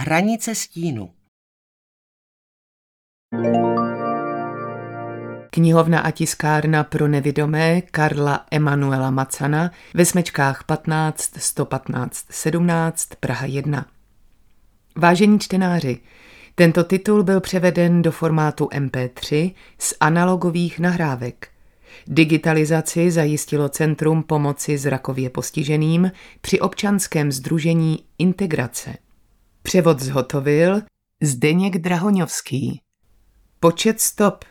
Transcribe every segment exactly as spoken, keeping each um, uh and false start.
Hranice stínu. Knihovna a tiskárna pro nevidomé Karla Emanuela Macana ve Smečkách patnáct sto patnáct sedmnáct Praha jedna. Vážení čtenáři, tento titul byl převeden do formátu em pé tři z analogových nahrávek. Digitalizaci zajistilo Centrum pomoci zrakově postiženým při občanském sdružení Integrace. Převod zhotovil Zdeněk Drahoňovský. Počet stop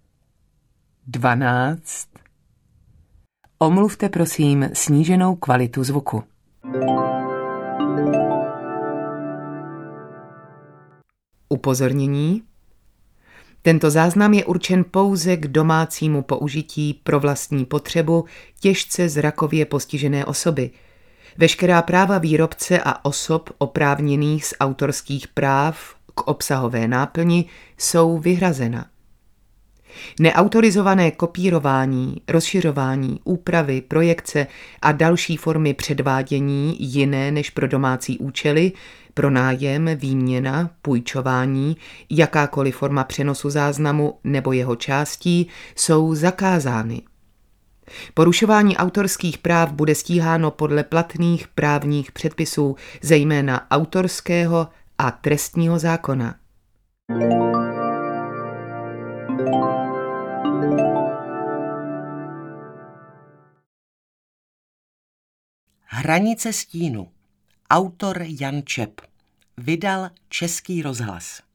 dvanáct. Omluvte prosím sníženou kvalitu zvuku. Upozornění. Tento záznam je určen pouze k domácímu použití pro vlastní potřebu těžce zrakově postižené osoby. Veškerá práva výrobce a osob oprávněných z autorských práv k obsahové náplni jsou vyhrazena. Neautorizované kopírování, rozšiřování, úpravy, projekce a další formy předvádění jiné než pro domácí účely, pronájem, výměna, půjčování, jakákoliv forma přenosu záznamu nebo jeho částí jsou zakázány. Porušování autorských práv bude stíháno podle platných právních předpisů, zejména autorského a trestního zákona. Hranice stínu. Autor Jan Čep. Vydal Český rozhlas.